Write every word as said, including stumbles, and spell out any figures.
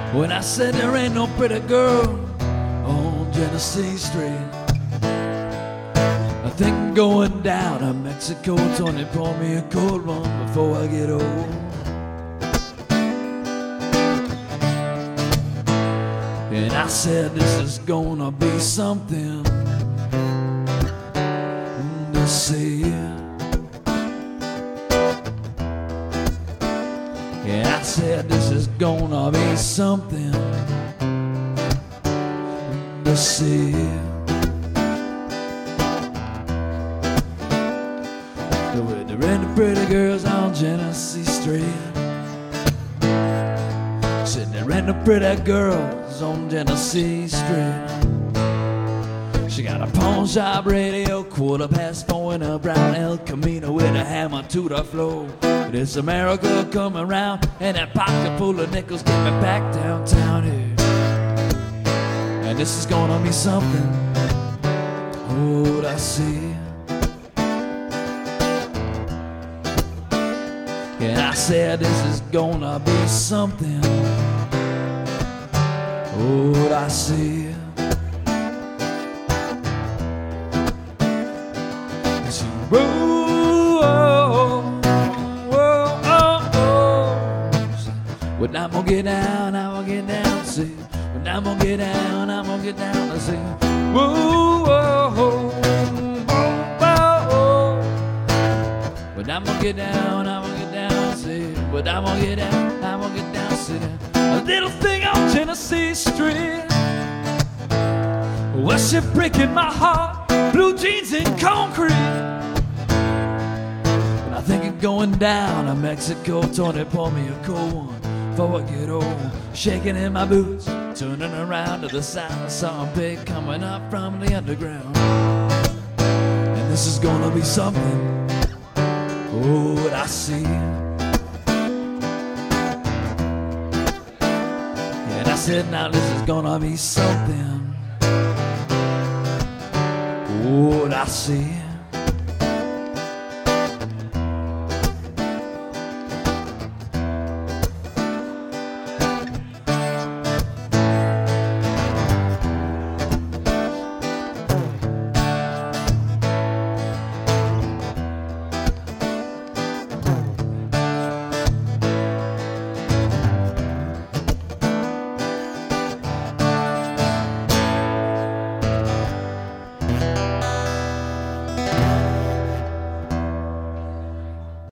when I said there ain't no pretty girl on Genesee Street. I think going down to Mexico, Tony, pour me a cold one before I get old. And I said this is gonna be something to see. And I said this is gonna be something to see. With the red pretty girls on Genesee Street. Said the red pretty girls on Genesee Street. She got a pawn shop radio, quarter past four in a brown El Camino with a hammer to the floor. It's America coming round, and that pocket full of nickels get me back downtown here. And this is gonna be something, oh, I see. And I said this is gonna be something, oh, I see. And she whoa, whoa, oh, oh. When I'm gonna get down, I'm gonna get down, see. When I'm gonna get down, I'm gonna get down, I see. Whoa, whoa, whoa, whoa. When I'm gonna get down, I'm gonna get down, see. But I'm gonna get down, I'm gonna get down, see. A little thing on Genesee Street. Well, she breaking my heart, blue jeans and concrete. And I think of going down to Mexico, Tony, pour me a cold one before I get old. Shaking in my boots, turning around to the sound of something big coming up from the underground. And this is gonna be something, oh, what I see. And I said, now this is gonna be something, oh, what I see.